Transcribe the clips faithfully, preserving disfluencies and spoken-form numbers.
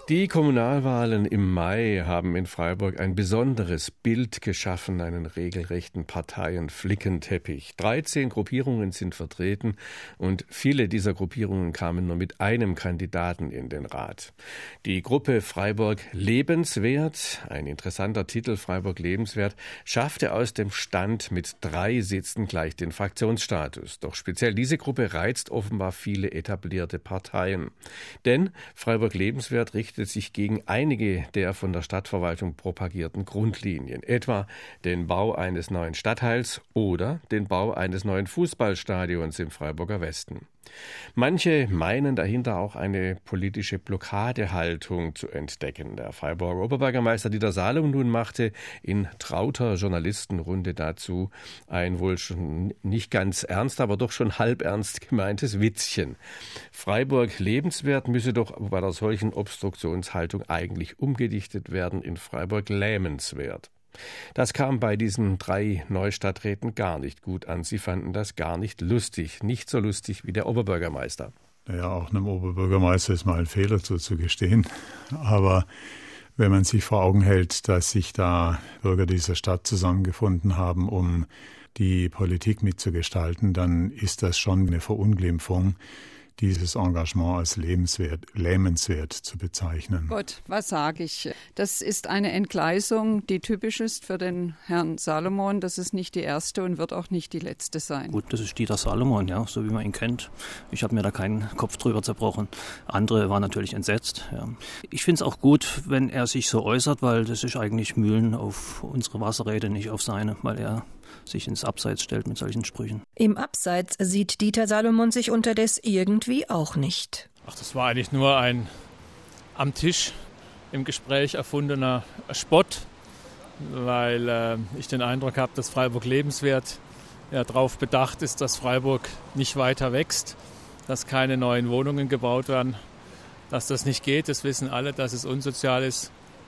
Die Kommunalwahlen im Mai haben in Freiburg ein besonderes Bild geschaffen, einen regelrechten Parteienflickenteppich. dreizehn Gruppierungen sind vertreten und viele dieser Gruppierungen kamen nur mit einem Kandidaten in den Rat. Die Gruppe Freiburg Lebenswert, ein interessanter Titel, Freiburg Lebenswert, schaffte aus dem Stand mit drei Sitzen gleich den Fraktionsstatus. Doch speziell diese Gruppe reizt offenbar viele etablierte Parteien. Denn Freiburg Lebenswert richtet sich gegen einige der von der Stadtverwaltung propagierten Grundlinien, etwa den Bau eines neuen Stadtteils oder den Bau eines neuen Fußballstadions im Freiburger Westen. Manche meinen dahinter auch eine politische Blockadehaltung zu entdecken. Der Freiburger Oberbürgermeister Dieter Salomon machte in trauter Journalistenrunde dazu ein wohl schon nicht ganz ernst, aber doch schon halb ernst gemeintes Witzchen. Freiburg Lebenswert müsse doch bei einer solchen Obstruktionshaltung eigentlich umgedichtet werden in Freiburg Lähmenswert. Das kam bei diesen drei Neustadträten gar nicht gut an. Sie fanden das gar nicht lustig, nicht so lustig wie der Oberbürgermeister. Naja, auch einem Oberbürgermeister ist mal ein Fehler zuzugestehen. Aber wenn man sich vor Augen hält, dass sich da Bürger dieser Stadt zusammengefunden haben, um die Politik mitzugestalten, dann ist das schon eine Verunglimpfung, dieses Engagement als lebenswert, lähmenswert zu bezeichnen. Gott, was sage ich? Das ist eine Entgleisung, die typisch ist für den Herrn Salomon. Das ist nicht die erste und wird auch nicht die letzte sein. Gut, das ist Dieter Salomon, ja, so wie man ihn kennt. Ich habe mir da keinen Kopf drüber zerbrochen. Andere waren natürlich entsetzt. Ja. Ich finde es auch gut, wenn er sich so äußert, weil das ist eigentlich Mühlen auf unsere Wasserräder, nicht auf seine, weil er sich ins Abseits stellt mit solchen Sprüchen. Im Abseits sieht Dieter Salomon sich unterdessen irgendwie auch nicht. Ach, das war eigentlich nur ein am Tisch im Gespräch erfundener Spott, weil äh, ich den Eindruck habe, dass Freiburg Lebenswert ja, darauf bedacht ist, dass Freiburg nicht weiter wächst, dass keine neuen Wohnungen gebaut werden, dass das nicht geht. Das wissen alle, dass es unsozial ist.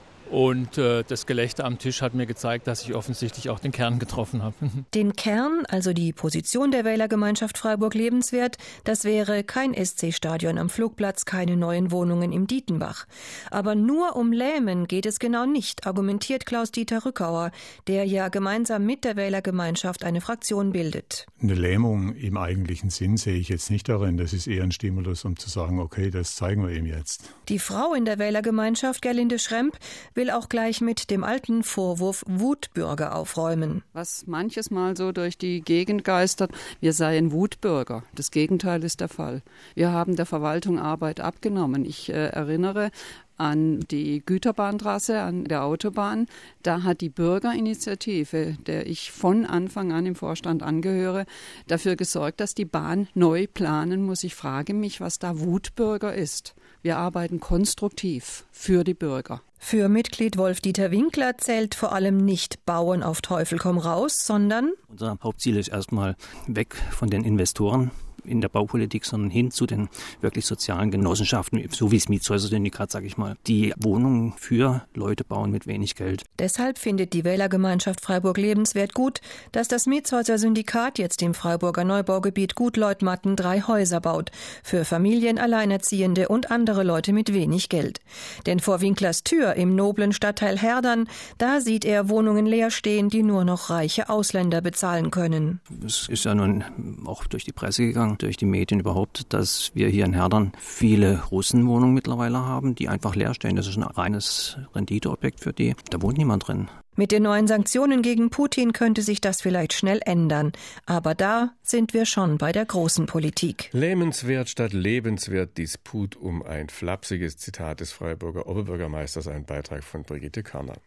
Und äh, das Gelächter am Tisch hat mir gezeigt, dass ich offensichtlich auch den Kern getroffen habe. Den Kern, also die Position der Wählergemeinschaft Freiburg Lebenswert, das wäre kein S C-Stadion am Flugplatz, keine neuen Wohnungen im Dietenbach. Aber nur um Lähmen geht es genau nicht, argumentiert Klaus-Dieter Rückauer, der ja gemeinsam mit der Wählergemeinschaft eine Fraktion bildet. Eine Lähmung im eigentlichen Sinn sehe ich jetzt nicht darin. Das ist eher ein Stimulus, um zu sagen, okay, das zeigen wir ihm jetzt. Die Frau in der Wählergemeinschaft, Gerlinde Schremp, will auch gleich mit dem alten Vorwurf Wutbürger aufräumen. Was manches Mal so durch die Gegend geistert, wir seien Wutbürger. Das Gegenteil ist der Fall. Wir haben der Verwaltung Arbeit abgenommen. Ich äh, erinnere an die Güterbahntrasse, an der Autobahn. Da hat die Bürgerinitiative, der ich von Anfang an im Vorstand angehöre, dafür gesorgt, dass die Bahn neu planen muss. Ich frage mich, was da Wutbürger ist. Wir arbeiten konstruktiv für die Bürger. Für Mitglied Wolf-Dieter Winkler zählt vor allem nicht Bauen auf Teufel komm raus, sondern Unser Hauptziel ist erstmal weg von den Investoren in der Baupolitik, sondern hin zu den wirklich sozialen Genossenschaften, so wie das Mietshäuser-Syndikat, sage ich mal, die Wohnungen für Leute bauen mit wenig Geld. Deshalb findet die Wählergemeinschaft Freiburg Lebenswert gut, dass das Mietshäuser-Syndikat jetzt im Freiburger Neubaugebiet Gut-Leutmatten drei Häuser baut, für Familien, Alleinerziehende und andere Leute mit wenig Geld. Denn vor Winklers Tür im noblen Stadtteil Herdern, da sieht er Wohnungen leer stehen, die nur noch reiche Ausländer bezahlen können. Es ist ja nun auch durch die Presse gegangen, durch die Medien überhaupt, dass wir hier in Herdern viele Russenwohnungen mittlerweile haben, die einfach leer stehen. Das ist ein reines Renditeobjekt für die. Da wohnt niemand drin. Mit den neuen Sanktionen gegen Putin könnte sich das vielleicht schnell ändern. Aber da sind wir schon bei der großen Politik. Lähmenswert statt lebenswert, Disput um ein flapsiges Zitat des Freiburger Oberbürgermeisters, ein Beitrag von Brigitte Körner.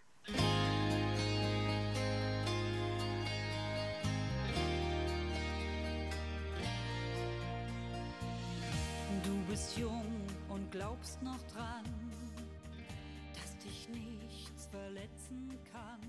Du bist jung und glaubst noch dran, dass dich nichts verletzen kann.